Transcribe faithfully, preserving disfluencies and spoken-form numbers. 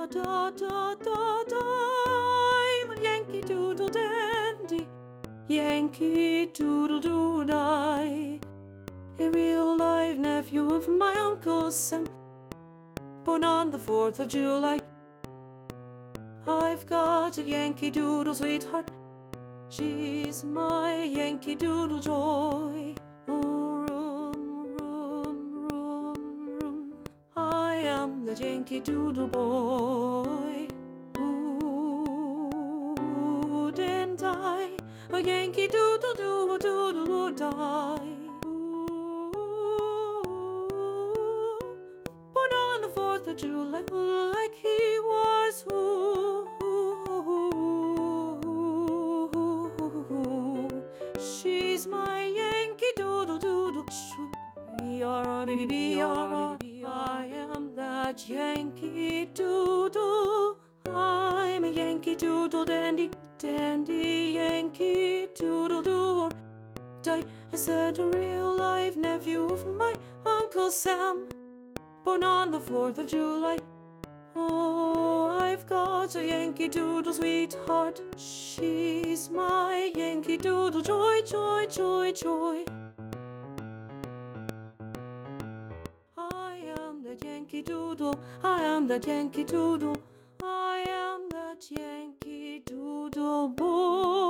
da da da da. I'm a Yankee Doodle Dandy, Yankee Doodle Doo die. A real live nephew of my Uncle Sam, born on the fourth of July. I've got a Yankee Doodle sweetheart, she's my Yankee Doodle joy. Oh, room, room, room, room, I am the Yankee Doodle boy. Ooh, and I, a Yankee Doodle Doodle Doodle die. Born on the fourth of July, like he was. Ooh, she's my Yankee Doodle Doodle. I am that Yankee Doodle. I'm a Yankee Doodle Dandy, Dandy Yankee Doodle Doo die. I said a real live nephew of my Uncle Sam, born on the fourth of July. Oh, I've got a Yankee Doodle sweetheart, she's my Yankee Doodle joy, joy, joy, joy. I am that Yankee Doodle, I am that Yankee Doodle, I am that Yankee Doodle boy.